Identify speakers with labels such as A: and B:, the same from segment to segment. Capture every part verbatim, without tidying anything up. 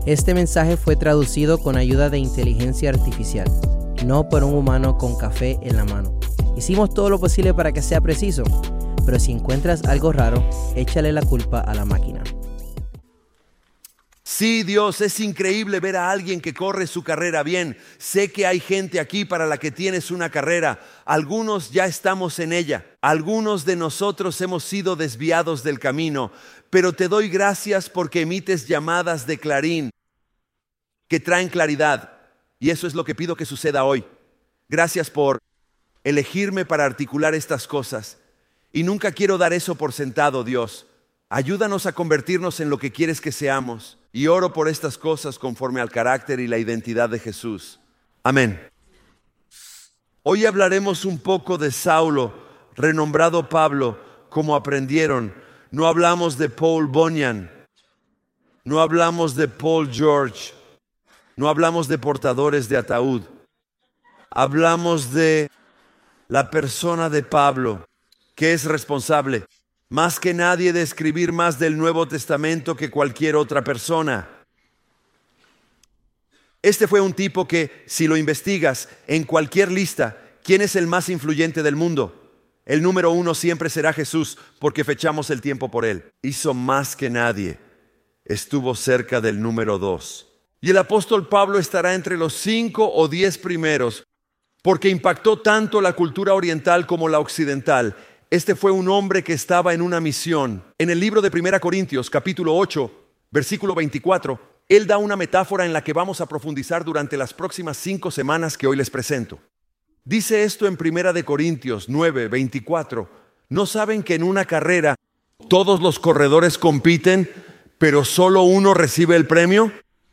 A: Este mensaje fue traducido con ayuda de inteligencia artificial, no por un humano con café en la mano. Hicimos todo lo posible para que sea preciso, pero si encuentras algo raro, échale la culpa a la máquina.
B: Sí, Dios, es increíble ver a alguien que corre su carrera bien. Sé que hay gente aquí para la que tienes una carrera. Algunos ya estamos en ella. Algunos de nosotros hemos sido desviados del camino. Pero te doy gracias porque emites llamadas de clarín que traen claridad. Y eso es lo que pido que suceda hoy. Gracias por elegirme para articular estas cosas. Y nunca quiero dar eso por sentado, Dios. Ayúdanos a convertirnos en lo que quieres que seamos. Y oro por estas cosas conforme al carácter y la identidad de Jesús. Amén. Hoy hablaremos un poco de Saulo, renombrado Pablo, como aprendieron. No hablamos de Paul Bunyan. No hablamos de Paul George. No hablamos de portadores de ataúd. Hablamos de la persona de Pablo, que es responsable más que nadie de escribir más del Nuevo Testamento que cualquier otra persona. Este fue un tipo que, si lo investigas en cualquier lista, ¿quién es el más influyente del mundo? El número uno siempre será Jesús, porque fechamos el tiempo por él. Hizo más que nadie. Estuvo cerca del número dos. Y el apóstol Pablo estará entre los cinco o diez primeros, porque impactó tanto la cultura oriental como la occidental. Este fue un hombre que estaba en una misión. En el libro de Primera Corintios, capítulo ocho, versículo veinticuatro, él da una metáfora en la que vamos a profundizar durante las próximas cinco semanas que hoy les presento. Dice esto en Primera de Corintios nueve, veinticuatro. ¿No saben que en una carrera todos los corredores compiten, pero solo uno recibe el premio?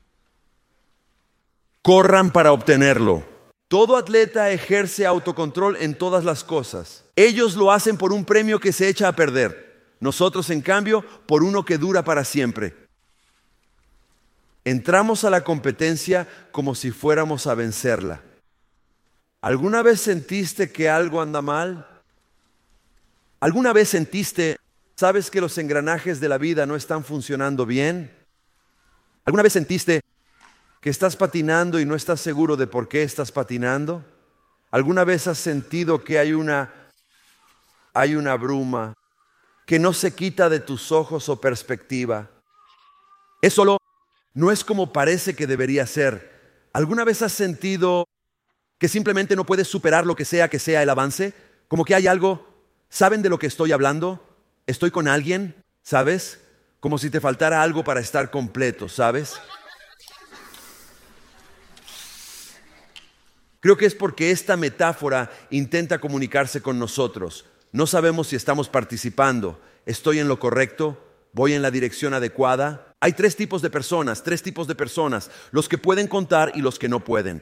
B: Corran para obtenerlo. Todo atleta ejerce autocontrol en todas las cosas. Ellos lo hacen por un premio que se echa a perder. Nosotros, en cambio, por uno que dura para siempre. Entramos a la competencia como si fuéramos a vencerla. ¿Alguna vez sentiste que algo anda mal? ¿Alguna vez sentiste, sabes que los engranajes de la vida no están funcionando bien? ¿Alguna vez sentiste que estás patinando y no estás seguro de por qué estás patinando? ¿Alguna vez has sentido que hay una, hay una bruma que no se quita de tus ojos o perspectiva? Es solo, no es como parece que debería ser. ¿Alguna vez has sentido que simplemente no puedes superar lo que sea que sea el avance? Como que hay algo, ¿saben de lo que estoy hablando? ¿Estoy con alguien? ¿Sabes? Como si te faltara algo para estar completo, ¿sabes? Creo que es porque esta metáfora intenta comunicarse con nosotros. No sabemos si estamos participando. ¿Estoy en lo correcto? ¿Voy en la dirección adecuada? Hay tres tipos de personas, tres tipos de personas. Los que pueden contar y los que no pueden.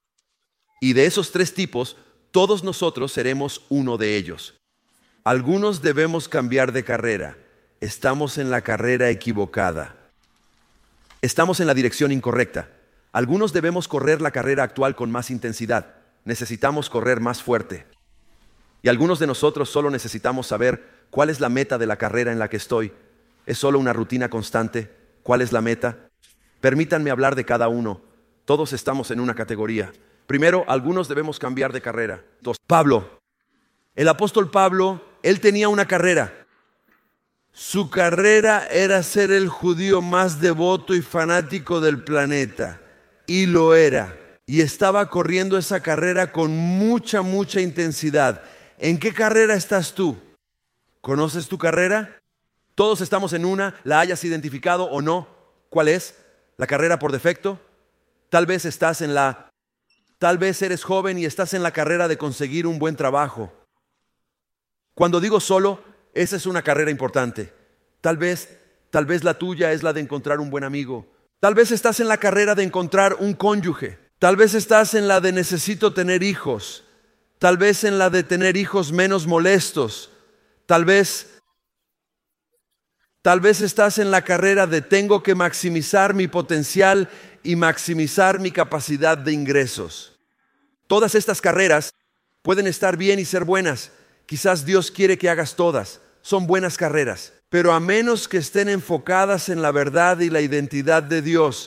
B: Y de esos tres tipos, todos nosotros seremos uno de ellos. Algunos debemos cambiar de carrera. Estamos en la carrera equivocada. Estamos en la dirección incorrecta. Algunos debemos correr la carrera actual con más intensidad. Necesitamos correr más fuerte. Y algunos de nosotros solo necesitamos saber cuál es la meta de la carrera en la que estoy. ¿Es solo una rutina constante? ¿Cuál es la meta? Permítanme hablar de cada uno. Todos estamos en una categoría. Primero, algunos debemos cambiar de carrera. Dos, Pablo. El apóstol Pablo, él tenía una carrera. Su carrera era ser el judío más devoto y fanático del planeta. Y lo era. Y estaba corriendo esa carrera con mucha, mucha intensidad. ¿En qué carrera estás tú? ¿Conoces tu carrera? Todos estamos en una, la hayas identificado o no. ¿Cuál es? ¿La carrera por defecto? Tal vez estás en la... Tal vez eres joven y estás en la carrera de conseguir un buen trabajo. Cuando digo solo, esa es una carrera importante. Tal vez, tal vez la tuya es la de encontrar un buen amigo. Tal vez estás en la carrera de encontrar un cónyuge. Tal vez estás en la de necesito tener hijos. Tal vez en la de tener hijos menos molestos. Tal vez, tal vez estás en la carrera de tengo que maximizar mi potencial y maximizar mi capacidad de ingresos. Todas estas carreras pueden estar bien y ser buenas. Quizás Dios quiere que hagas todas. Son buenas carreras. Pero a menos que estén enfocadas en la verdad y la identidad de Dios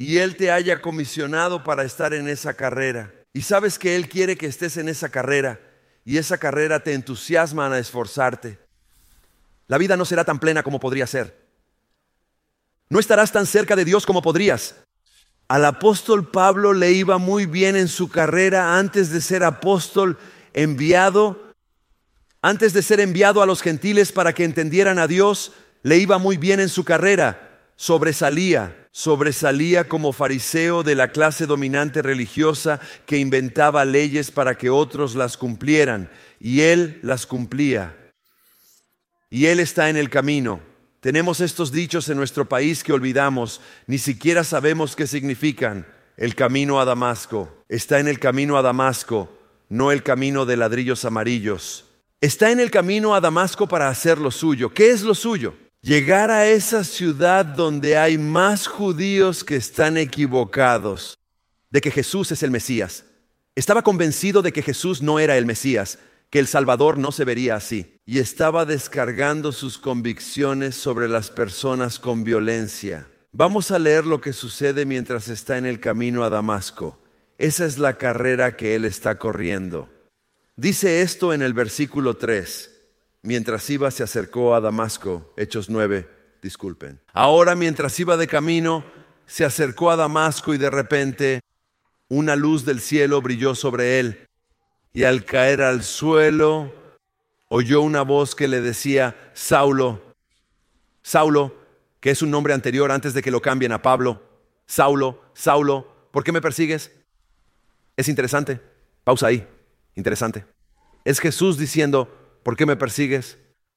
B: y Él te haya comisionado para estar en esa carrera. Y sabes que Él quiere que estés en esa carrera, y esa carrera te entusiasma a esforzarte. La vida no será tan plena como podría ser. No estarás tan cerca de Dios como podrías. Al apóstol Pablo le iba muy bien en su carrera antes de ser apóstol enviado. Antes de ser enviado a los gentiles para que entendieran a Dios, le iba muy bien en su carrera. Sobresalía, sobresalía como fariseo de la clase dominante religiosa que inventaba leyes para que otros las cumplieran. Y él las cumplía. Y él está en el camino. Tenemos estos dichos en nuestro país que olvidamos. Ni siquiera sabemos qué significan. El camino a Damasco. Está en el camino a Damasco, no el camino de ladrillos amarillos. Está en el camino a Damasco para hacer lo suyo. ¿Qué es lo suyo? Llegar a esa ciudad donde hay más judíos que están equivocados de que Jesús es el Mesías. Estaba convencido de que Jesús no era el Mesías, que el Salvador no se vería así. Y estaba descargando sus convicciones sobre las personas con violencia. Vamos a leer lo que sucede mientras está en el camino a Damasco. Esa es la carrera que él está corriendo. Dice esto en el versículo tres. Mientras iba se acercó a Damasco. Hechos nueve, disculpen. Ahora mientras iba de camino, se acercó a Damasco y de repente una luz del cielo brilló sobre él. Y al caer al suelo, oyó una voz que le decía, Saulo, Saulo, que es un nombre anterior antes de que lo cambien a Pablo. Saulo, Saulo, ¿por qué me persigues? Es interesante. Pausa ahí. Interesante. Es Jesús diciendo, ¿por qué me persigues?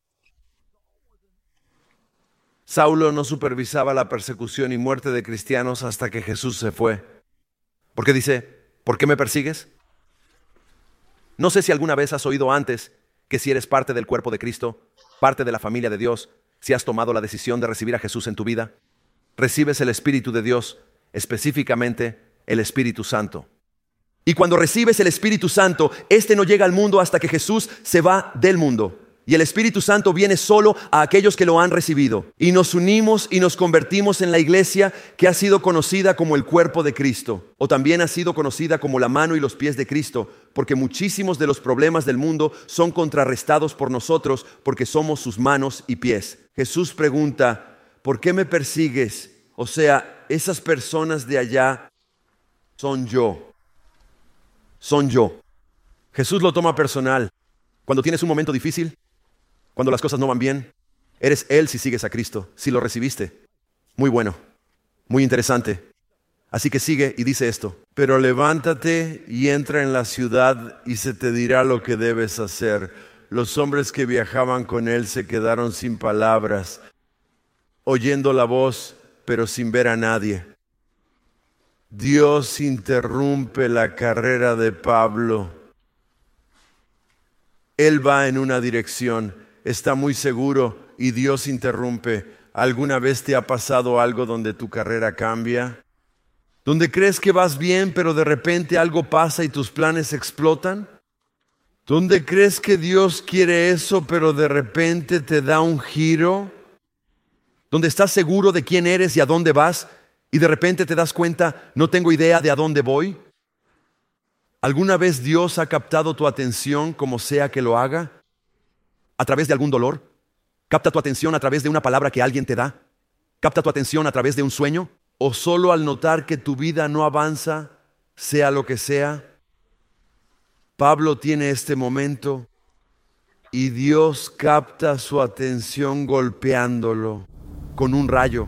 B: Saulo no supervisaba la persecución y muerte de cristianos hasta que Jesús se fue. ¿Por qué dice, ¿por qué me persigues? No sé si alguna vez has oído antes que si eres parte del cuerpo de Cristo, parte de la familia de Dios, si has tomado la decisión de recibir a Jesús en tu vida, recibes el Espíritu de Dios, específicamente el Espíritu Santo. Y cuando recibes el Espíritu Santo, este no llega al mundo hasta que Jesús se va del mundo. Y el Espíritu Santo viene solo a aquellos que lo han recibido. Y nos unimos y nos convertimos en la iglesia que ha sido conocida como el cuerpo de Cristo. O también ha sido conocida como la mano y los pies de Cristo. Porque muchísimos de los problemas del mundo son contrarrestados por nosotros porque somos sus manos y pies. Jesús pregunta, ¿por qué me persigues? O sea, esas personas de allá son yo. Son yo. Jesús lo toma personal. Cuando tienes un momento difícil, cuando las cosas no van bien, eres Él si sigues a Cristo, si lo recibiste. Muy bueno, muy interesante. Así que sigue y dice esto. Pero levántate y entra en la ciudad y se te dirá lo que debes hacer. Los hombres que viajaban con Él se quedaron sin palabras, oyendo la voz, pero sin ver a nadie. Dios interrumpe la carrera de Pablo. Él va en una dirección, está muy seguro y Dios interrumpe. ¿Alguna vez te ha pasado algo donde tu carrera cambia? ¿Donde crees que vas bien pero de repente algo pasa y tus planes explotan? ¿Donde crees que Dios quiere eso pero de repente te da un giro? ¿Donde estás seguro de quién eres y a dónde vas? Y de repente te das cuenta, no tengo idea de a dónde voy. ¿Alguna vez Dios ha captado tu atención como sea que lo haga? ¿A través de algún dolor? ¿Capta tu atención a través de una palabra que alguien te da? ¿Capta tu atención a través de un sueño? ¿O solo al notar que tu vida no avanza, sea lo que sea? Pablo tiene este momento y Dios capta su atención golpeándolo con un rayo.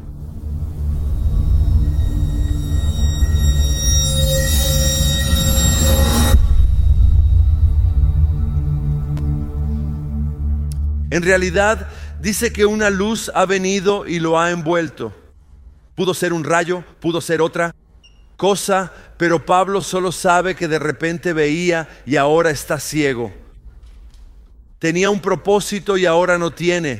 B: En realidad, dice que una luz ha venido y lo ha envuelto. Pudo ser un rayo, pudo ser otra cosa, pero Pablo solo sabe que de repente veía y ahora está ciego. Tenía un propósito y ahora no tiene.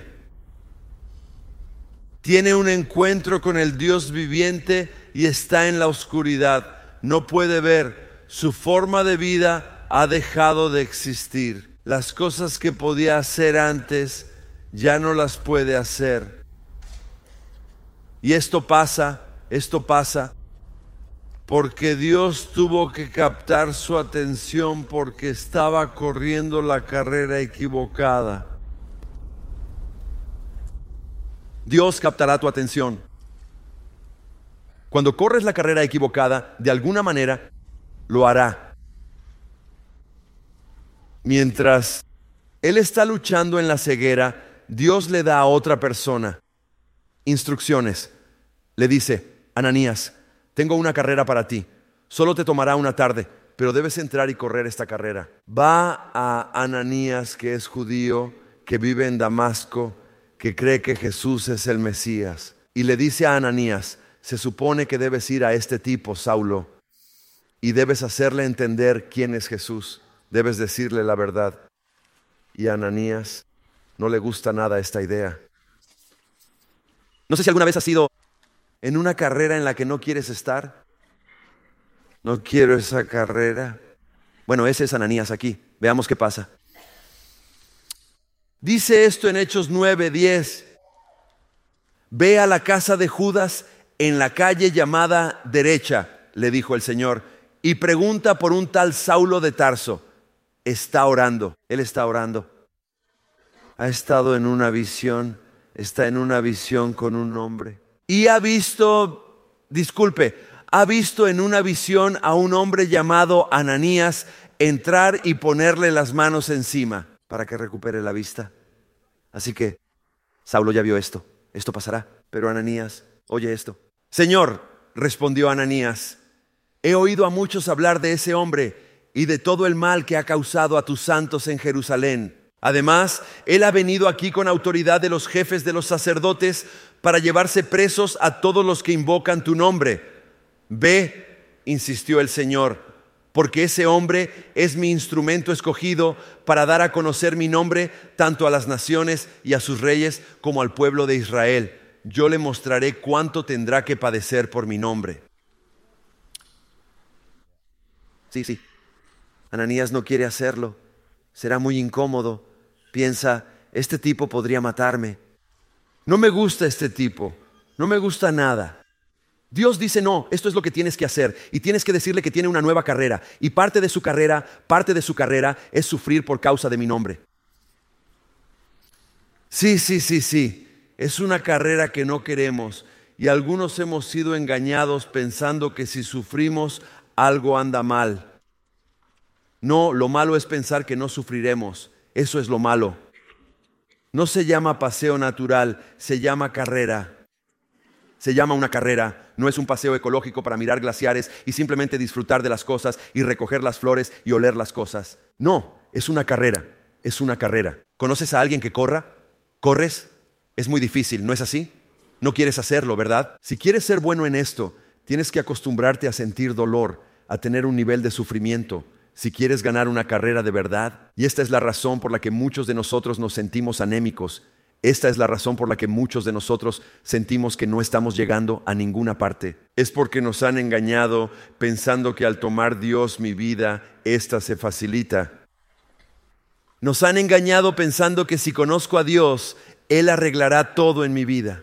B: Tiene un encuentro con el Dios viviente y está en la oscuridad. No puede ver. Su forma de vida ha dejado de existir. Las cosas que podía hacer antes ya no las puede hacer. Y esto pasa, esto pasa porque Dios tuvo que captar su atención porque estaba corriendo la carrera equivocada. Dios captará tu atención. Cuando corres la carrera equivocada, de alguna manera lo hará. Mientras él está luchando en la ceguera, Dios le da a otra persona instrucciones. Le dice: Ananías, tengo una carrera para ti. Solo te tomará una tarde, pero debes entrar y correr esta carrera. Va a Ananías, que es judío, que vive en Damasco, que cree que Jesús es el Mesías, y le dice a Ananías: se supone que debes ir a este tipo, Saulo, y debes hacerle entender quién es Jesús. Debes decirle la verdad. Y a Ananías no le gusta nada esta idea. No sé si alguna vez has ido en una carrera en la que no quieres estar. No quiero esa carrera. Bueno, ese es Ananías aquí. Veamos qué pasa. Dice esto en Hechos nueve, diez. Ve a la casa de Judas en la calle llamada Derecha, le dijo el Señor, y pregunta por un tal Saulo de Tarso. Está orando. Él está orando. Ha estado en una visión. Está en una visión con un hombre. Y ha visto, disculpe, ha visto en una visión a un hombre llamado Ananías entrar y ponerle las manos encima para que recupere la vista. Así que Saulo ya vio esto. Esto pasará. Pero Ananías, oye esto. Señor, respondió Ananías, he oído a muchos hablar de ese hombre y de todo el mal que ha causado a tus santos en Jerusalén. Además, él ha venido aquí con autoridad de los jefes de los sacerdotes para llevarse presos a todos los que invocan tu nombre. Ve, insistió el Señor, porque ese hombre es mi instrumento escogido para dar a conocer mi nombre tanto a las naciones y a sus reyes como al pueblo de Israel. Yo le mostraré cuánto tendrá que padecer por mi nombre. Sí, sí. Ananías no quiere hacerlo. Será muy incómodo. Piensa, este tipo podría matarme. No me gusta este tipo. No me gusta nada. Dios dice, no, esto es lo que tienes que hacer. Y tienes que decirle que tiene una nueva carrera. Y parte de su carrera, parte de su carrera es sufrir por causa de mi nombre. Sí, sí, sí, sí. Es una carrera que no queremos. Y algunos hemos sido engañados pensando que si sufrimos, algo anda mal. No, lo malo es pensar que no sufriremos. Eso es lo malo. No se llama paseo natural, se llama carrera. Se llama una carrera. No es un paseo ecológico para mirar glaciares y simplemente disfrutar de las cosas y recoger las flores y oler las cosas. No, es una carrera. Es una carrera. ¿Conoces a alguien que corra? ¿Corres? Es muy difícil, ¿no es así? No quieres hacerlo, ¿verdad? Si quieres ser bueno en esto, tienes que acostumbrarte a sentir dolor, a tener un nivel de sufrimiento. Si quieres ganar una carrera de verdad, y esta es la razón por la que muchos de nosotros nos sentimos anémicos, esta es la razón por la que muchos de nosotros sentimos que no estamos llegando a ninguna parte. Es porque nos han engañado pensando que al tomar Dios mi vida, esta se facilita. Nos han engañado pensando que si conozco a Dios, Él arreglará todo en mi vida.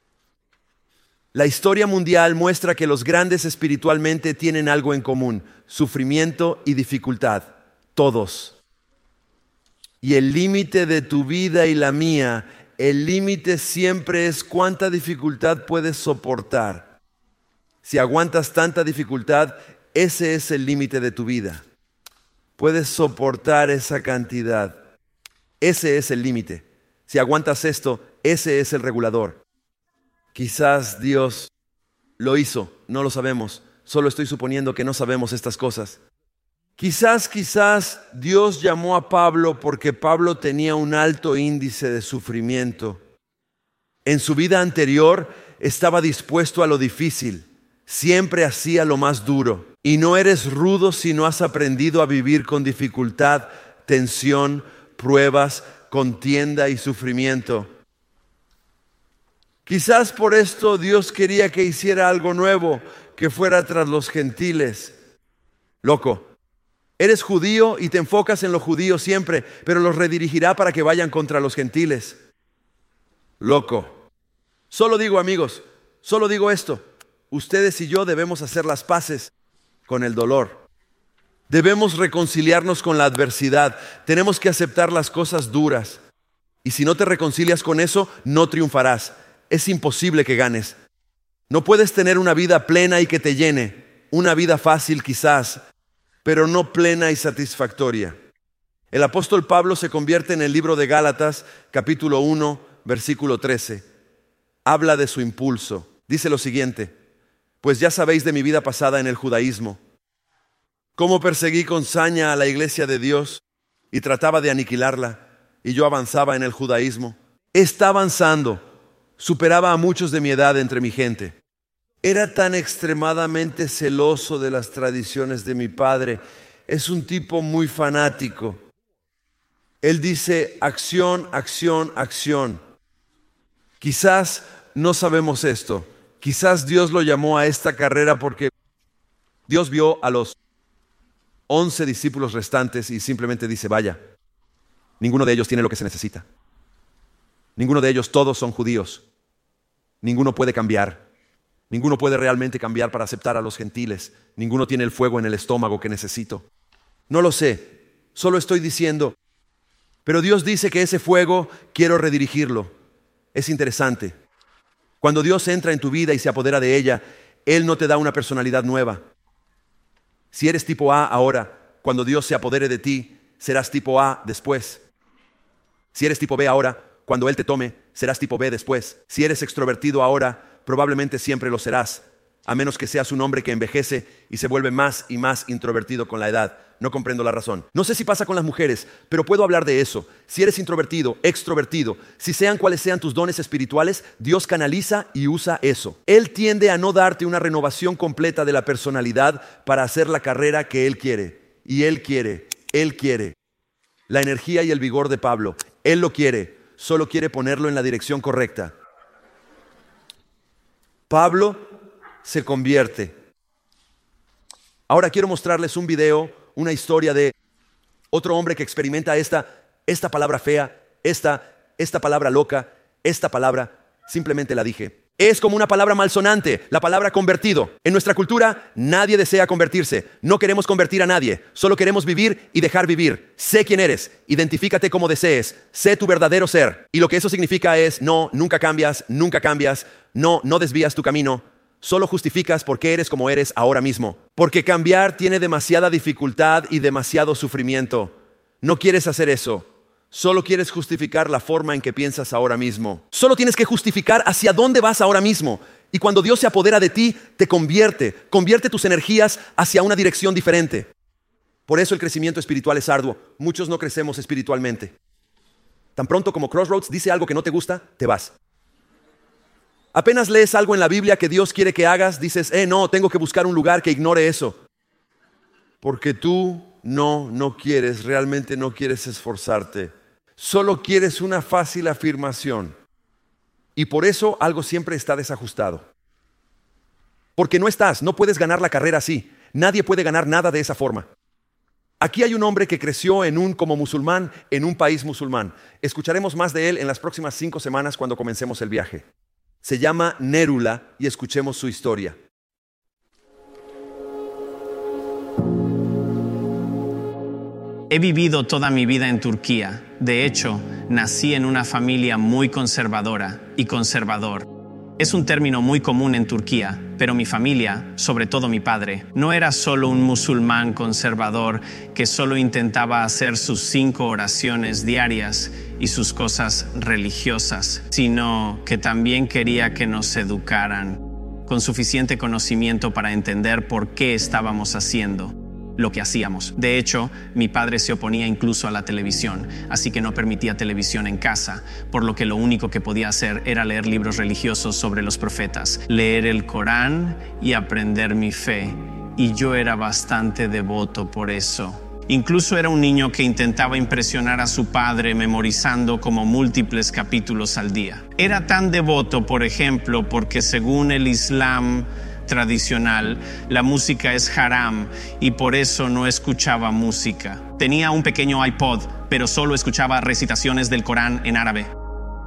B: La historia mundial muestra que los grandes espiritualmente tienen algo en común: sufrimiento y dificultad. Todos. Y el límite de tu vida y la mía, el límite siempre es cuánta dificultad puedes soportar. Si aguantas tanta dificultad, ese es el límite de tu vida. Puedes soportar esa cantidad. Ese es el límite. Si aguantas esto, ese es el regulador. Quizás Dios lo hizo, no lo sabemos. Solo estoy suponiendo que no sabemos estas cosas. Quizás, quizás Dios llamó a Pablo porque Pablo tenía un alto índice de sufrimiento. En su vida anterior estaba dispuesto a lo difícil. Siempre hacía lo más duro. Y no eres rudo si no has aprendido a vivir con dificultad, tensión, pruebas, contienda y sufrimiento. Quizás por esto Dios quería que hiciera algo nuevo, que fuera tras los gentiles. Loco, eres judío y te enfocas en los judíos siempre, pero los redirigirá para que vayan contra los gentiles. Loco. Solo digo, amigos, solo digo esto. ustedes y yo debemos hacer las paces con el dolor. Debemos reconciliarnos con la adversidad. Tenemos que aceptar las cosas duras. Y si no te reconcilias con eso, no triunfarás. Es imposible que ganes. No puedes tener una vida plena y que te llene. Una vida fácil quizás, pero no plena y satisfactoria. El apóstol Pablo se convierte en el libro de Gálatas, capítulo uno, versículo trece. Habla de su impulso. Dice lo siguiente: pues ya sabéis de mi vida pasada en el judaísmo, cómo perseguí con saña a la iglesia de Dios y trataba de aniquilarla, y yo avanzaba en el judaísmo. Está avanzando, superaba a muchos de mi edad entre mi gente. Era tan extremadamente celoso de las tradiciones de mi padre. Es un tipo muy fanático. Él dice acción, acción, acción. Quizás no sabemos esto. Quizás Dios lo llamó a esta carrera porque Dios vio a los once discípulos restantes y simplemente dice, vaya, ninguno de ellos tiene lo que se necesita. Ninguno de ellos, todos son judíos. Ninguno puede cambiar. Ninguno puede realmente cambiar para aceptar a los gentiles. Ninguno tiene el fuego en el estómago que necesito. No lo sé, solo estoy diciendo. Pero Dios dice que ese fuego quiero redirigirlo. Es interesante. Cuando Dios entra en tu vida y se apodera de ella, Él no te da una personalidad nueva. Si eres tipo A ahora, cuando Dios se apodere de ti, serás tipo A después. Si eres tipo B ahora, cuando Él te tome, serás tipo B después. Si eres extrovertido ahora, probablemente siempre lo serás, a menos que seas un hombre que envejece y se vuelve más y más introvertido con la edad. No comprendo la razón. No sé si pasa con las mujeres, pero puedo hablar de eso. Si eres introvertido, extrovertido, si sean cuales sean tus dones espirituales, Dios canaliza y usa eso. Él tiende a no darte una renovación completa de la personalidad para hacer la carrera que Él quiere. Y Él quiere, Él quiere. La energía y el vigor de Pablo, Él lo quiere, solo quiere ponerlo en la dirección correcta. Pablo se convierte. Ahora quiero mostrarles un video, una historia de otro hombre que experimenta esta, esta palabra fea, esta, esta palabra loca, esta palabra, simplemente la dije. Es como una palabra malsonante, la palabra convertido. En nuestra cultura, nadie desea convertirse. No queremos convertir a nadie. Solo queremos vivir y dejar vivir. Sé quién eres. Identifícate como desees. Sé tu verdadero ser. Y lo que eso significa es, no, nunca cambias, nunca cambias. No, no desvías tu camino. Solo justificas por qué eres como eres ahora mismo. Porque cambiar tiene demasiada dificultad y demasiado sufrimiento. No quieres hacer eso. Solo quieres justificar la forma en que piensas ahora mismo. Solo tienes que justificar hacia dónde vas ahora mismo. Y cuando Dios se apodera de ti, te convierte. Convierte tus energías hacia una dirección diferente. Por eso el crecimiento espiritual es arduo. Muchos no crecemos espiritualmente. Tan pronto como Crossroads dice algo que no te gusta, te vas. Apenas lees algo en la Biblia que Dios quiere que hagas, dices, eh, no, tengo que buscar un lugar que ignore eso. Porque tú no, no quieres, realmente no quieres esforzarte. Solo quieres una fácil afirmación. Y por eso algo siempre está desajustado. Porque no estás, no puedes ganar la carrera así. Nadie puede ganar nada de esa forma. Aquí hay un hombre que creció en un, como musulmán en un país musulmán. Escucharemos más de él en las próximas cinco semanas cuando comencemos el viaje. Se llama Nérula y escuchemos su historia.
C: He vivido toda mi vida en Turquía. De hecho, nací en una familia muy conservadora y conservador. Es un término muy común en Turquía, pero mi familia, sobre todo mi padre, no era solo un musulmán conservador que solo intentaba hacer sus cinco oraciones diarias y sus cosas religiosas, sino que también quería que nos educaran con suficiente conocimiento para entender por qué estábamos haciendo lo que hacíamos. De hecho, mi padre se oponía incluso a la televisión, así que no permitía televisión en casa, por lo que lo único que podía hacer era leer libros religiosos sobre los profetas, leer el Corán y aprender mi fe. Y yo era bastante devoto por eso. Incluso era un niño que intentaba impresionar a su padre memorizando como múltiples capítulos al día. Era tan devoto, por ejemplo, porque según el Islam tradicional, la música es haram y por eso no escuchaba música. Tenía un pequeño iPod, pero solo escuchaba recitaciones del Corán en árabe.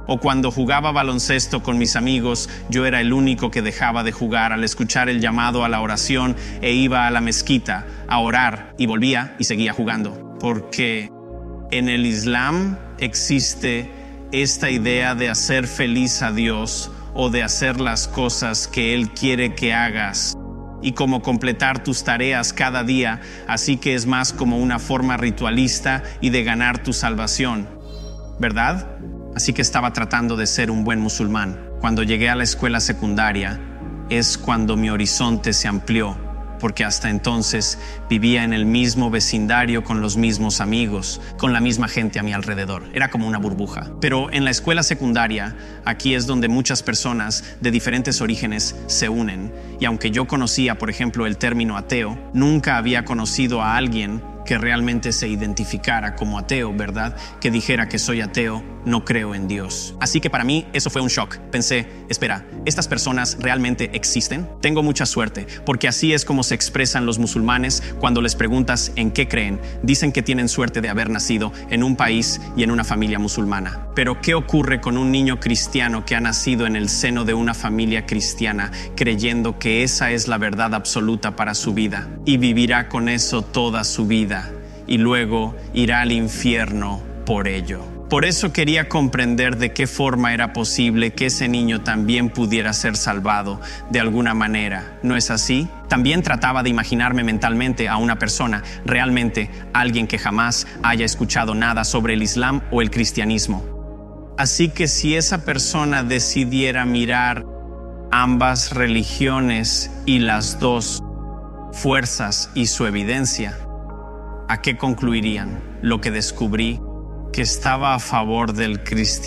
C: O cuando jugaba baloncesto con mis amigos, yo era el único que dejaba de jugar al escuchar el llamado a la oración e iba a la mezquita a orar y volvía y seguía jugando. Porque en el Islam existe esta idea de hacer feliz a Dios o de hacer las cosas que Él quiere que hagas y como completar tus tareas cada día, así que es más como una forma ritualista y de ganar tu salvación, ¿verdad? Así que estaba tratando de ser un buen musulmán. Cuando llegué a la escuela secundaria es cuando mi horizonte se amplió, porque hasta entonces vivía en el mismo vecindario con los mismos amigos, con la misma gente a mi alrededor. Era como una burbuja. Pero en la escuela secundaria, aquí es donde muchas personas de diferentes orígenes se unen. Y aunque yo conocía, por ejemplo, el término ateo, nunca había conocido a alguien que realmente se identificara como ateo, ¿verdad? Que dijera que soy ateo, no creo en Dios. Así que para mí eso fue un shock. Pensé, espera, ¿estas personas realmente existen? Tengo mucha suerte, porque así es como se expresan los musulmanes cuando les preguntas en qué creen. Dicen que tienen suerte de haber nacido en un país y en una familia musulmana. Pero ¿qué ocurre con un niño cristiano que ha nacido en el seno de una familia cristiana, creyendo que esa es la verdad absoluta para su vida y vivirá con eso toda su vida y luego irá al infierno por ello? Por eso quería comprender de qué forma era posible que ese niño también pudiera ser salvado de alguna manera. ¿No es así? También trataba de imaginarme mentalmente a una persona, realmente alguien que jamás haya escuchado nada sobre el Islam o el cristianismo. Así que si esa persona decidiera mirar ambas religiones y las dos fuerzas y su evidencia, ¿a qué concluirían? Lo que descubrí, que estaba a favor del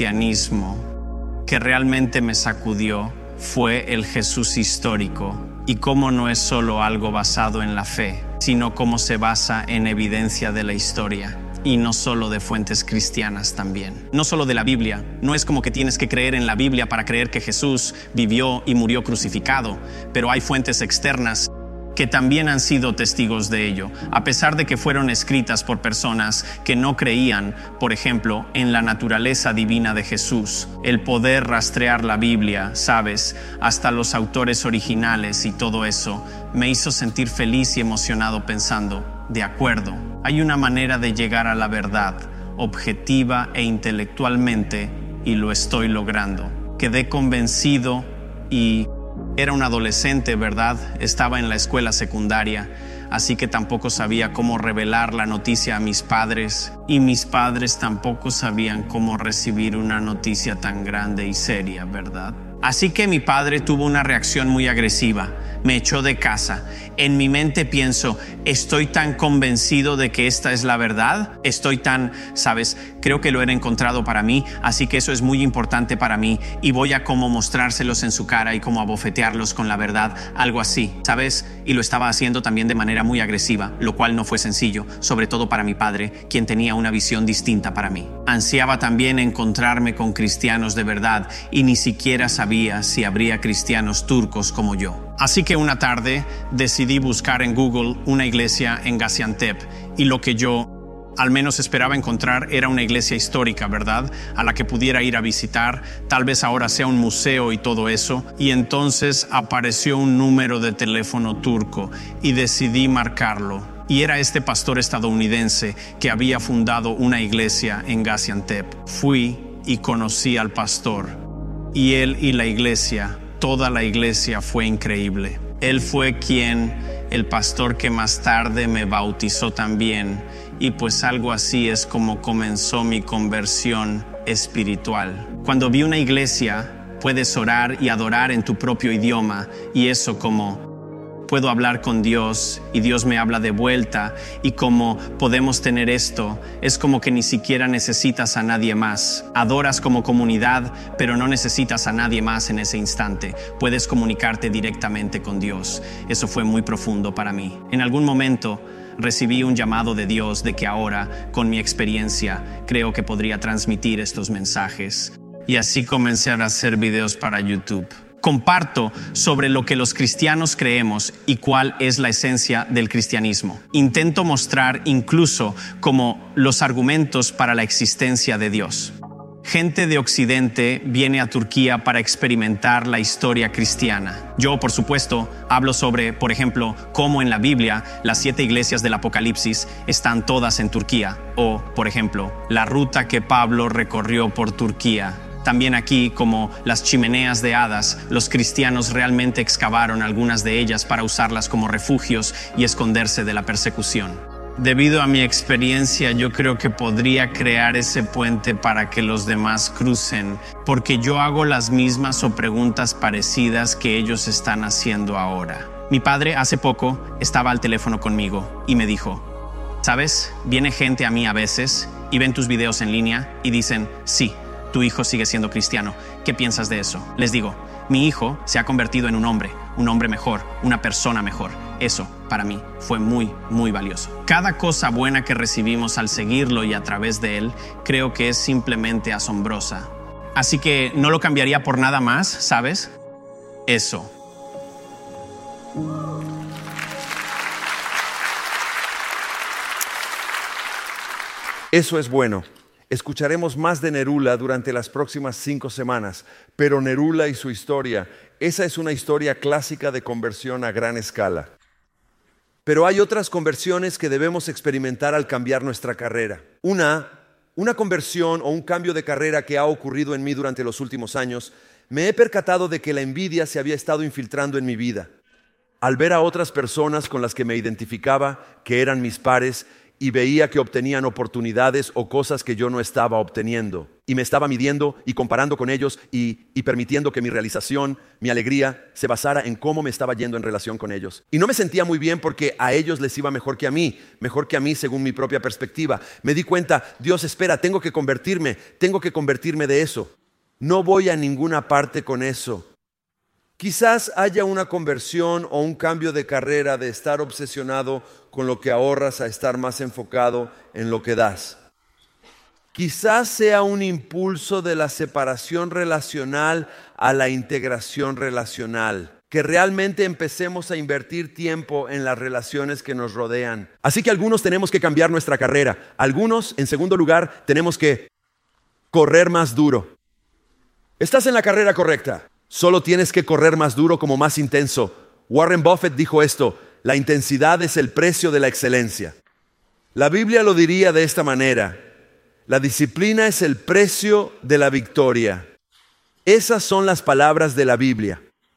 C: cristianismo, que realmente me sacudió, fue el Jesús histórico, y cómo no es solo algo basado en la fe, sino cómo se basa en evidencia de la historia, y no solo de fuentes cristianas también. No solo de la Biblia, no es como que tienes que creer en la Biblia para creer que Jesús vivió y murió crucificado, pero hay fuentes externas que también han sido testigos de ello, a pesar de que fueron escritas por personas que no creían, por ejemplo, en la naturaleza divina de Jesús. El poder rastrear la Biblia, sabes, hasta los autores originales y todo eso, me hizo sentir feliz y emocionado pensando, de acuerdo, hay una manera de llegar a la verdad, objetiva e intelectualmente, y lo estoy logrando. Quedé convencido y... Era un adolescente, ¿verdad? Estaba en la escuela secundaria, así que tampoco sabía cómo revelar la noticia a mis padres, y mis padres tampoco sabían cómo recibir una noticia tan grande y seria, ¿verdad? Así que mi padre tuvo una reacción muy agresiva. Me echó de casa. En mi mente pienso, estoy tan convencido de que esta es la verdad. Estoy tan, sabes, creo que lo he encontrado para mí, así que eso es muy importante para mí y voy a como mostrárselos en su cara y como abofetearlos con la verdad, algo así, ¿sabes? Y lo estaba haciendo también de manera muy agresiva, lo cual no fue sencillo, sobre todo para mi padre, quien tenía una visión distinta para mí. Ansiaba también encontrarme con cristianos de verdad y ni siquiera sabía si habría cristianos turcos como yo. Así que una tarde decidí buscar en Google una iglesia en Gaziantep y lo que yo al menos esperaba encontrar era una iglesia histórica, ¿verdad? A la que pudiera ir a visitar, tal vez ahora sea un museo y todo eso. Y entonces apareció un número de teléfono turco y decidí marcarlo. Y era este pastor estadounidense que había fundado una iglesia en Gaziantep. Fui y conocí al pastor y él y la iglesia, toda la iglesia fue increíble. Él fue quien, el pastor que más tarde me bautizó también, y pues algo así es como comenzó mi conversión espiritual. Cuando vi una iglesia, puedes orar y adorar en tu propio idioma, y eso como puedo hablar con Dios y Dios me habla de vuelta, y como podemos tener esto, es como que ni siquiera necesitas a nadie más. Adoras como comunidad, pero no necesitas a nadie más en ese instante. Puedes comunicarte directamente con Dios. Eso fue muy profundo para mí. En algún momento recibí un llamado de Dios de que ahora, con mi experiencia, creo que podría transmitir estos mensajes. Y así comencé a hacer videos para YouTube. Comparto sobre lo que los cristianos creemos y cuál es la esencia del cristianismo. Intento mostrar incluso como los argumentos para la existencia de Dios. Gente de Occidente viene a Turquía para experimentar la historia cristiana. Yo, por supuesto, hablo sobre, por ejemplo, cómo en la Biblia las siete iglesias del Apocalipsis están todas en Turquía. O, por ejemplo, la ruta que Pablo recorrió por Turquía. También aquí, como las chimeneas de hadas, los cristianos realmente excavaron algunas de ellas para usarlas como refugios y esconderse de la persecución. Debido a mi experiencia, yo creo que podría crear ese puente para que los demás crucen, porque yo hago las mismas o preguntas parecidas que ellos están haciendo ahora. Mi padre hace poco estaba al teléfono conmigo y me dijo, ¿sabes? Viene gente a mí a veces y ven tus videos en línea y dicen, sí, tu hijo sigue siendo cristiano. ¿Qué piensas de eso? Les digo, mi hijo se ha convertido en un hombre, un hombre mejor, una persona mejor. Eso, para mí, fue muy, muy valioso. Cada cosa buena que recibimos al seguirlo y a través de él, creo que es simplemente asombrosa. Así que no lo cambiaría por nada más, ¿sabes? Eso.
B: Eso es bueno. Escucharemos más de Nerula durante las próximas cinco semanas, pero Nerula y su historia, esa es una historia clásica de conversión a gran escala. Pero hay otras conversiones que debemos experimentar al cambiar nuestra carrera. Una, una conversión o un cambio de carrera que ha ocurrido en mí durante los últimos años, me he percatado de que la envidia se había estado infiltrando en mi vida. Al ver a otras personas con las que me identificaba, que eran mis pares, y veía que obtenían oportunidades o cosas que yo no estaba obteniendo. Y me estaba midiendo y comparando con ellos y, y permitiendo que mi realización, mi alegría, se basara en cómo me estaba yendo en relación con ellos. Y no me sentía muy bien porque a ellos les iba mejor que a mí, mejor que a mí según mi propia perspectiva. Me di cuenta, Dios, espera, tengo que convertirme, tengo que convertirme de eso. No voy a ninguna parte con eso. Quizás haya una conversión o un cambio de carrera de estar obsesionado con lo que ahorras a estar más enfocado en lo que das. Quizás sea un impulso de la separación relacional a la integración relacional, que realmente empecemos a invertir tiempo en las relaciones que nos rodean. Así que algunos tenemos que cambiar nuestra carrera. Algunos, en segundo lugar, tenemos que correr más duro. Estás en la carrera correcta. Solo tienes que correr más duro como más intenso. Warren Buffett dijo esto, la intensidad es el precio de la excelencia. La Biblia lo diría de esta manera, la disciplina es el precio de la victoria. Esas son las palabras de la Biblia.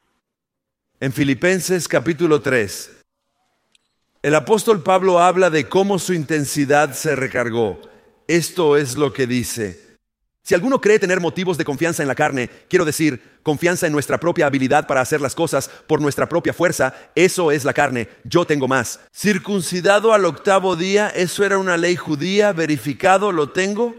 B: En Filipenses capítulo tres, el apóstol Pablo habla de cómo su intensidad se recargó. Esto es lo que dice. Si alguno cree tener motivos de confianza en la carne, quiero decir, confianza en nuestra propia habilidad para hacer las cosas por nuestra propia fuerza, eso es la carne, yo tengo más. Circuncidado al octavo día, eso era una ley judía, verificado, lo tengo.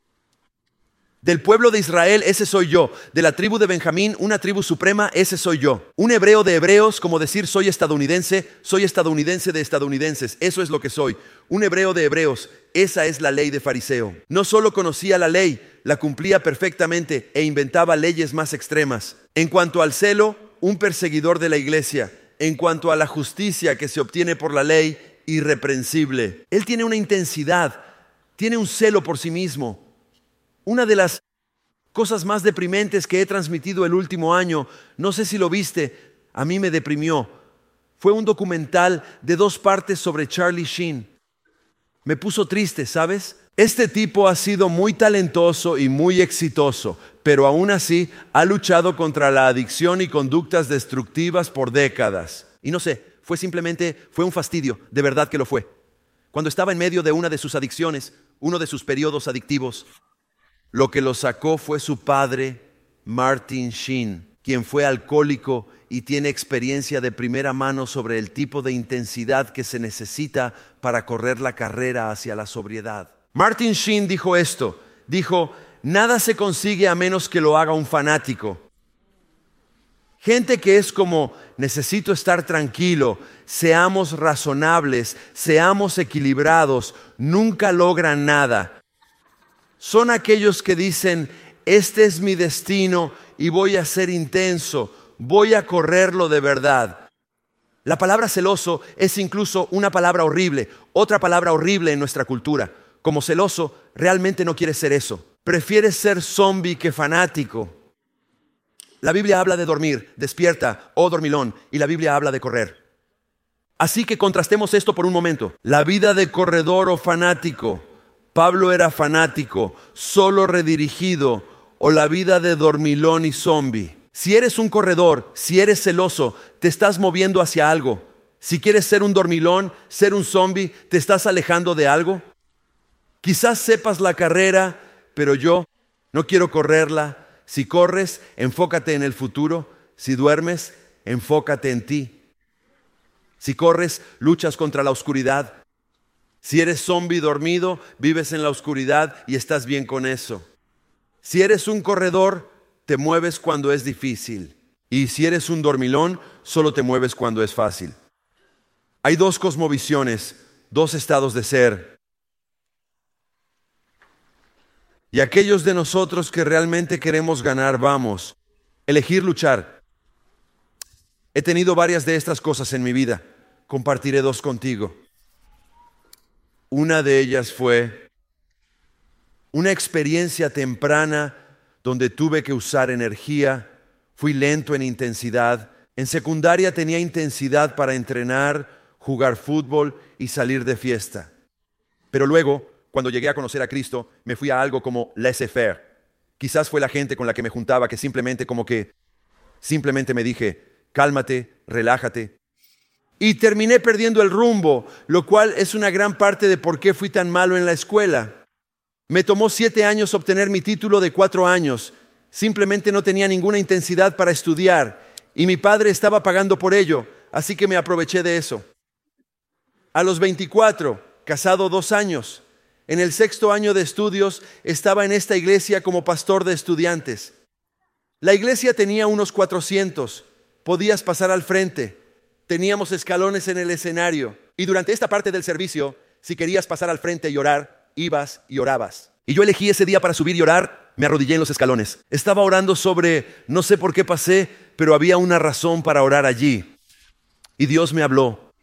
B: Del pueblo de Israel, ese soy yo. De la tribu de Benjamín, una tribu suprema, ese soy yo. Un hebreo de hebreos, como decir soy estadounidense, soy estadounidense de estadounidenses, eso es lo que soy. Un hebreo de hebreos, esa es la ley de fariseo. No solo conocía la ley, la cumplía perfectamente e inventaba leyes más extremas. En cuanto al celo, un perseguidor de la iglesia. En cuanto a la justicia que se obtiene por la ley, irreprensible. Él tiene una intensidad, tiene un celo por sí mismo. Una de las cosas más deprimentes que he transmitido el último año, no sé si lo viste, a mí me deprimió. Fue un documental de dos partes sobre Charlie Sheen. Me puso triste, ¿sabes? Este tipo ha sido muy talentoso y muy exitoso, pero aún así ha luchado contra la adicción y conductas destructivas por décadas. Y no sé, fue simplemente, fue un fastidio, de verdad que lo fue. Cuando estaba en medio de una de sus adicciones, uno de sus periodos adictivos, lo que lo sacó fue su padre, Martin Sheen, quien fue alcohólico y tiene experiencia de primera mano sobre el tipo de intensidad que se necesita para correr la carrera hacia la sobriedad. Martin Sheen dijo esto, dijo, nada se consigue a menos que lo haga un fanático. Gente que es como, necesito estar tranquilo, seamos razonables, seamos equilibrados, nunca logran nada. Son aquellos que dicen, este es mi destino y voy a ser intenso, voy a correrlo de verdad. La palabra celoso es incluso una palabra horrible, otra palabra horrible en nuestra cultura. Como celoso, realmente no quieres ser eso. Prefieres ser zombie que fanático. La Biblia habla de dormir, despierta, oh dormilón, y la Biblia habla de correr. Así que contrastemos esto por un momento. La vida de corredor o fanático. Pablo era fanático, solo redirigido, o la vida de dormilón y zombie. Si eres un corredor, si eres celoso, te estás moviendo hacia algo. Si quieres ser un dormilón, ser un zombie, ¿te estás alejando de algo? Quizás sepas la carrera, pero yo no quiero correrla. Si corres, enfócate en el futuro. Si duermes, enfócate en ti. Si corres, luchas contra la oscuridad. Si eres zombie dormido, vives en la oscuridad y estás bien con eso. Si eres un corredor, te mueves cuando es difícil. Y si eres un dormilón, solo te mueves cuando es fácil. Hay dos cosmovisiones, dos estados de ser. Y aquellos de nosotros que realmente queremos ganar, vamos, elegir luchar. He tenido varias de estas cosas en mi vida. Compartiré dos contigo. Una de ellas fue una experiencia temprana donde tuve que usar energía. Fui lento en intensidad. En secundaria tenía intensidad para entrenar, jugar fútbol y salir de fiesta. Pero luego, cuando llegué a conocer a Cristo, me fui a algo como laissez-faire. Quizás fue la gente con la que me juntaba que simplemente como que, simplemente me dije, cálmate, relájate. Y terminé perdiendo el rumbo, lo cual es una gran parte de por qué fui tan malo en la escuela. Me tomó siete años obtener mi título de cuatro años. Simplemente no tenía ninguna intensidad para estudiar y mi padre estaba pagando por ello, así que me aproveché de eso. A los veinticuatro, casado dos años, en el sexto año de estudios estaba en esta iglesia como pastor de estudiantes. La iglesia tenía unos cuatrocientos, podías pasar al frente. Teníamos escalones en el escenario y durante esta parte del servicio, si querías pasar al frente y orar, ibas y orabas. Y yo elegí ese día para subir y orar, me arrodillé en los escalones. Estaba orando sobre, no sé por qué pasé, pero había una razón para orar allí. Y Dios me habló.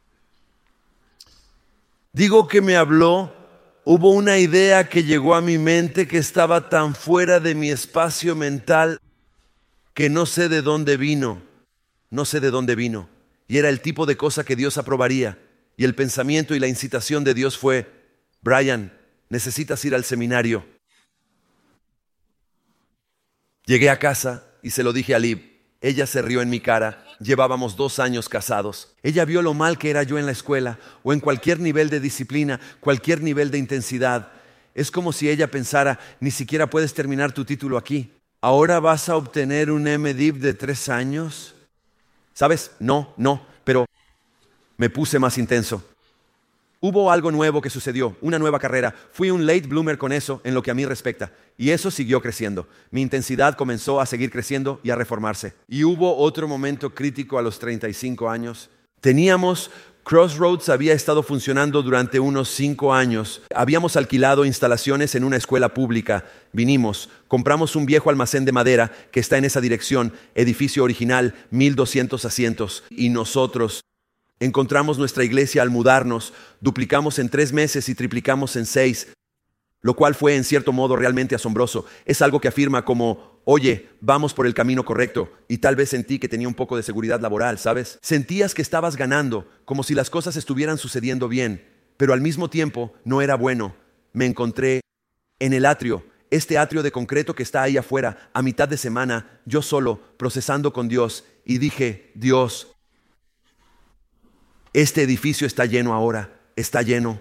B: Digo que me habló, hubo una idea que llegó a mi mente que estaba tan fuera de mi espacio mental que no sé de dónde vino, no sé de dónde vino. Y era el tipo de cosa que Dios aprobaría. Y el pensamiento y la incitación de Dios fue, Brian, necesitas ir al seminario. Llegué a casa y se lo dije a Liv. Ella se rió en mi cara. Llevábamos dos años casados. Ella vio lo mal que era yo en la escuela o en cualquier nivel de disciplina, cualquier nivel de intensidad. Es como si ella pensara, ni siquiera puedes terminar tu título aquí. ¿Ahora vas a obtener un M Div de tres años? ¿Sabes? No, no, pero me puse más intenso. Hubo algo nuevo que sucedió, una nueva carrera. Fui un late bloomer con eso en lo que a mí respecta. Y eso siguió creciendo. Mi intensidad comenzó a seguir creciendo y a reformarse. Y hubo otro momento crítico a los treinta y cinco años. Teníamos, Crossroads había estado funcionando durante unos cinco años. Habíamos alquilado instalaciones en una escuela pública. Vinimos, compramos un viejo almacén de madera que está en esa dirección, edificio original, mil doscientos asientos. Y nosotros encontramos nuestra iglesia al mudarnos, duplicamos en tres meses y triplicamos en seis, lo cual fue en cierto modo realmente asombroso. Es algo que afirma como, oye, vamos por el camino correcto. Y tal vez sentí que tenía un poco de seguridad laboral, ¿sabes? Sentías que estabas ganando, como si las cosas estuvieran sucediendo bien, pero al mismo tiempo no era bueno. Me encontré en el atrio, este atrio de concreto que está ahí afuera, a mitad de semana, yo solo, procesando con Dios, y dije, Dios, este edificio está lleno ahora, está lleno.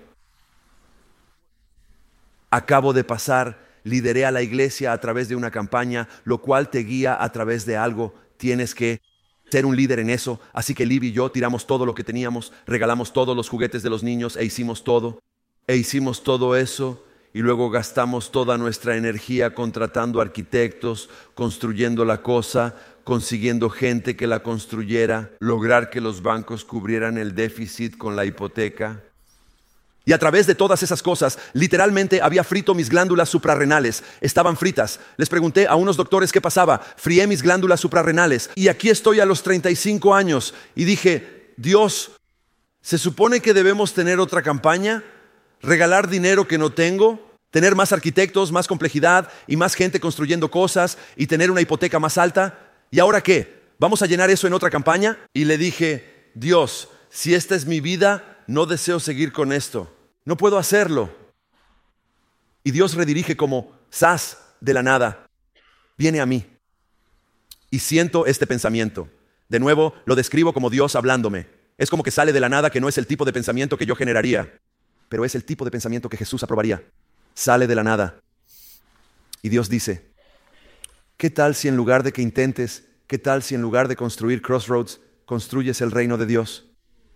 B: Acabo de pasar, lideré a la iglesia a través de una campaña, lo cual te guía a través de algo. Tienes que ser un líder en eso. Así que Liv y yo tiramos todo lo que teníamos, regalamos todos los juguetes de los niños e hicimos todo. E hicimos todo eso y luego gastamos toda nuestra energía contratando arquitectos, construyendo la cosa, consiguiendo gente que la construyera, lograr que los bancos cubrieran el déficit con la hipoteca. Y a través de todas esas cosas, literalmente había frito mis glándulas suprarrenales. Estaban fritas. Les pregunté a unos doctores qué pasaba. Frié mis glándulas suprarrenales. Y aquí estoy a los treinta y cinco años. Y dije, Dios, ¿se supone que debemos tener otra campaña? ¿Regalar dinero que no tengo? ¿Tener más arquitectos, más complejidad y más gente construyendo cosas y tener una hipoteca más alta? ¿Y ahora qué? ¿Vamos a llenar eso en otra campaña? Y le dije, Dios, si esta es mi vida, no deseo seguir con esto. No puedo hacerlo. Y Dios redirige como zas de la nada. Viene a mí. Y siento este pensamiento. De nuevo, lo describo como Dios hablándome. Es como que sale de la nada, que no es el tipo de pensamiento que yo generaría, pero es el tipo de pensamiento que Jesús aprobaría. Sale de la nada. Y Dios dice, ¿qué tal si en lugar de que intentes, qué tal si en lugar de construir Crossroads, construyes el reino de Dios?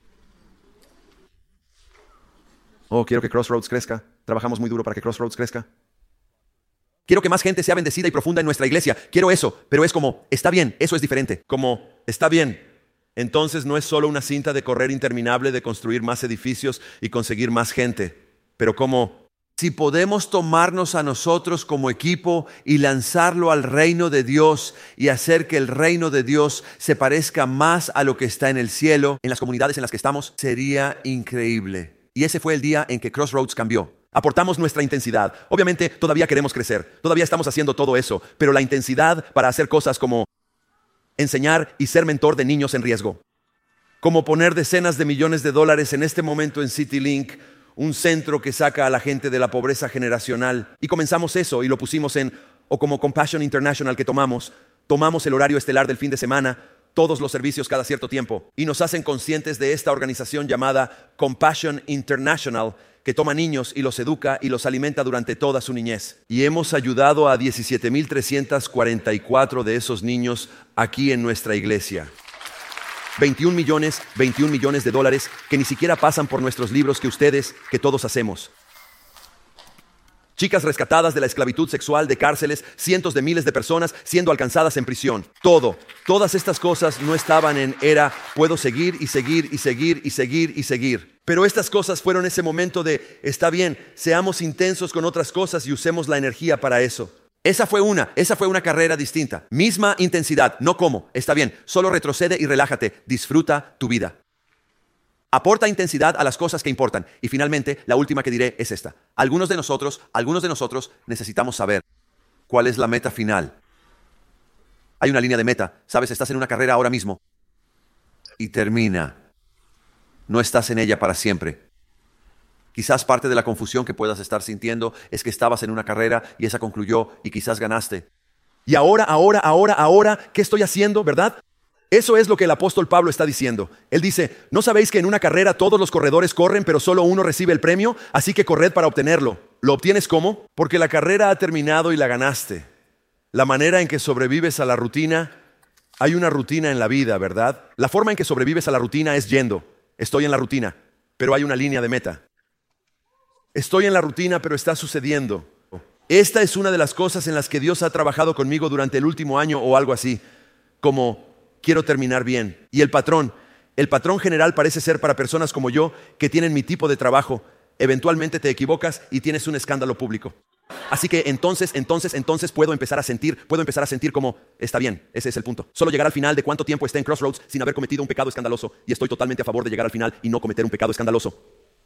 B: Oh, quiero que Crossroads crezca. Trabajamos muy duro para que Crossroads crezca. Quiero que más gente sea bendecida y profunda en nuestra iglesia. Quiero eso, pero es como, está bien, eso es diferente. Como, está bien. Entonces no es solo una cinta de correr interminable de construir más edificios y conseguir más gente, pero como, si podemos tomarnos a nosotros como equipo y lanzarlo al reino de Dios y hacer que el reino de Dios se parezca más a lo que está en el cielo, en las comunidades en las que estamos, sería increíble. Y ese fue el día en que Crossroads cambió. Aportamos nuestra intensidad. Obviamente todavía queremos crecer, todavía estamos haciendo todo eso, pero la intensidad para hacer cosas como enseñar y ser mentor de niños en riesgo. Como poner decenas de millones de dólares en este momento en CityLink, un centro que saca a la gente de la pobreza generacional. Y comenzamos eso y lo pusimos en, o como Compassion International que tomamos, tomamos el horario estelar del fin de semana, todos los servicios cada cierto tiempo, y nos hacen conscientes de esta organización llamada Compassion International, que toma niños y los educa y los alimenta durante toda su niñez. Y hemos ayudado a diecisiete mil trescientos cuarenta y cuatro de esos niños aquí en nuestra iglesia. veintiún millones, veintiún millones de dólares que ni siquiera pasan por nuestros libros que ustedes, que todos hacemos. Chicas rescatadas de la esclavitud sexual de cárceles, cientos de miles de personas siendo alcanzadas en prisión. Todo, todas estas cosas no estaban en era, puedo seguir y seguir y seguir y seguir y seguir. Pero estas cosas fueron ese momento de, está bien, seamos intensos con otras cosas y usemos la energía para eso. Esa fue una, esa fue una carrera distinta. Misma intensidad, no como, está bien, solo retrocede y relájate, disfruta tu vida. Aporta intensidad a las cosas que importan. Y finalmente, la última que diré es esta. Algunos de nosotros, algunos de nosotros necesitamos saber cuál es la meta final. Hay una línea de meta. Sabes, estás en una carrera ahora mismo y termina. No estás en ella para siempre. Quizás parte de la confusión que puedas estar sintiendo es que estabas en una carrera y esa concluyó y quizás ganaste. Y ahora, ahora, ahora, ahora, ¿qué estoy haciendo, verdad? Eso es lo que el apóstol Pablo está diciendo. Él dice, ¿no sabéis que en una carrera todos los corredores corren, pero solo uno recibe el premio? Así que corred para obtenerlo. ¿Lo obtienes cómo? Porque la carrera ha terminado y la ganaste. La manera en que sobrevives a la rutina, hay una rutina en la vida, ¿verdad? La forma en que sobrevives a la rutina es yendo. Estoy en la rutina, pero hay una línea de meta. Estoy en la rutina, pero está sucediendo. Esta es una de las cosas en las que Dios ha trabajado conmigo durante el último año o algo así, como quiero terminar bien. Y el patrón, el patrón general parece ser para personas como yo que tienen mi tipo de trabajo. Eventualmente te equivocas y tienes un escándalo público. Así que entonces, entonces, entonces puedo empezar a sentir, puedo empezar a sentir como, está bien, ese es el punto. Solo llegar al final de cuánto tiempo esté en Crossroads sin haber cometido un pecado escandaloso. Y estoy totalmente a favor de llegar al final y no cometer un pecado escandaloso.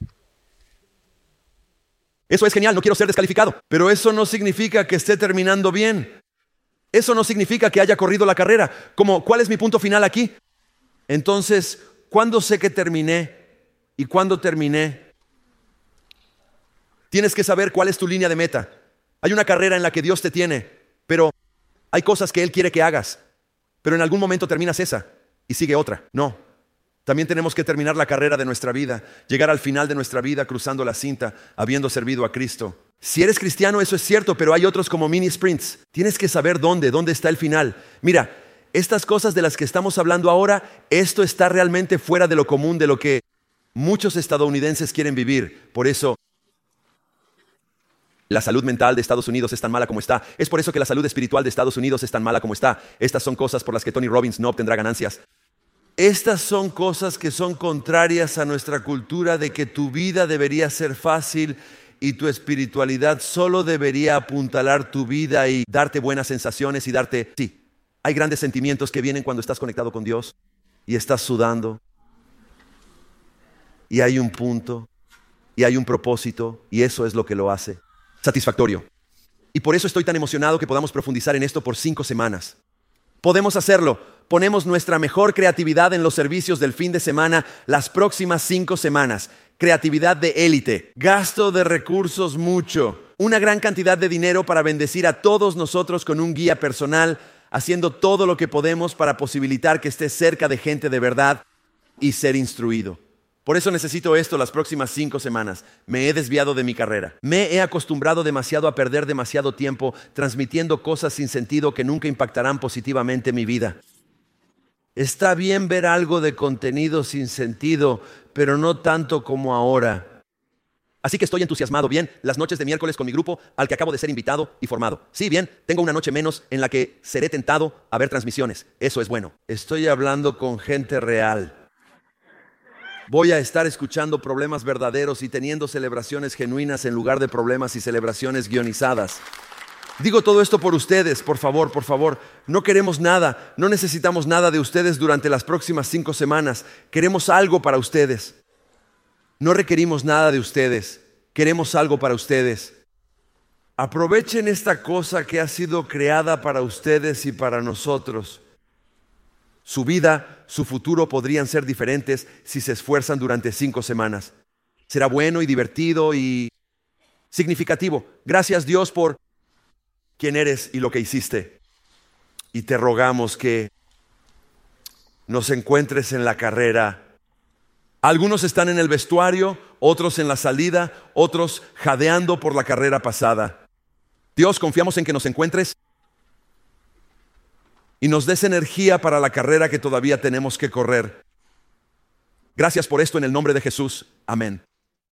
B: Eso es genial, no quiero ser descalificado. Pero eso no significa que esté terminando bien. Eso no significa que haya corrido la carrera. Como, ¿cuál es mi punto final aquí? Entonces, ¿cuándo sé que terminé? ¿Y cuándo terminé? Tienes que saber cuál es tu línea de meta. Hay una carrera en la que Dios te tiene, pero hay cosas que Él quiere que hagas. Pero en algún momento terminas esa y sigue otra. No. También tenemos que terminar la carrera de nuestra vida, llegar al final de nuestra vida cruzando la cinta, habiendo servido a Cristo. Si eres cristiano, eso es cierto, pero hay otros como mini sprints. Tienes que saber dónde, dónde está el final. Mira, estas cosas de las que estamos hablando ahora, esto está realmente fuera de lo común, de lo que muchos estadounidenses quieren vivir. Por eso, la salud mental de Estados Unidos es tan mala como está. Es por eso que la salud espiritual de Estados Unidos es tan mala como está. Estas son cosas por las que Tony Robbins no obtendrá ganancias. Estas son cosas que son contrarias a nuestra cultura de que tu vida debería ser fácil y tu espiritualidad solo debería apuntalar tu vida y darte buenas sensaciones y darte... Sí, hay grandes sentimientos que vienen cuando estás conectado con Dios y estás sudando y hay un punto y hay un propósito y eso es lo que lo hace. satisfactorio. Y por eso estoy tan emocionado que podamos profundizar en esto por cinco semanas. Podemos hacerlo. Ponemos nuestra mejor creatividad en los servicios del fin de semana las próximas cinco semanas. Creatividad de élite. Gasto de recursos mucho. Una gran cantidad de dinero para bendecir a todos nosotros con un guía personal, haciendo todo lo que podemos para posibilitar que estés cerca de gente de verdad y ser instruido. Por eso necesito esto las próximas cinco semanas. Me he desviado de mi carrera. Me he acostumbrado demasiado a perder demasiado tiempo transmitiendo cosas sin sentido que nunca impactarán positivamente mi vida. Está bien ver algo de contenido sin sentido, pero no tanto como ahora. Así que estoy entusiasmado. Bien, las noches de miércoles con mi grupo al que acabo de ser invitado y formado. Sí, bien, tengo una noche menos en la que seré tentado a ver transmisiones. Eso es bueno. Estoy hablando con gente real. Voy a estar escuchando problemas verdaderos y teniendo celebraciones genuinas en lugar de problemas y celebraciones guionizadas. Digo todo esto por ustedes, por favor, por favor. No queremos nada, no necesitamos nada de ustedes durante las próximas cinco semanas. Queremos algo para ustedes. No requerimos nada de ustedes, queremos algo para ustedes. Aprovechen esta cosa que ha sido creada para ustedes y para nosotros. Su vida, su futuro podrían ser diferentes si se esfuerzan durante cinco semanas. Será bueno y divertido y significativo. Gracias, Dios, por quién eres y lo que hiciste. Y te rogamos que nos encuentres en la carrera. Algunos están en el vestuario, otros en la salida, otros jadeando por la carrera pasada. Dios, confiamos en que nos encuentres y nos des energía para la carrera que todavía tenemos que correr. Gracias por esto en el nombre de Jesús. Amén.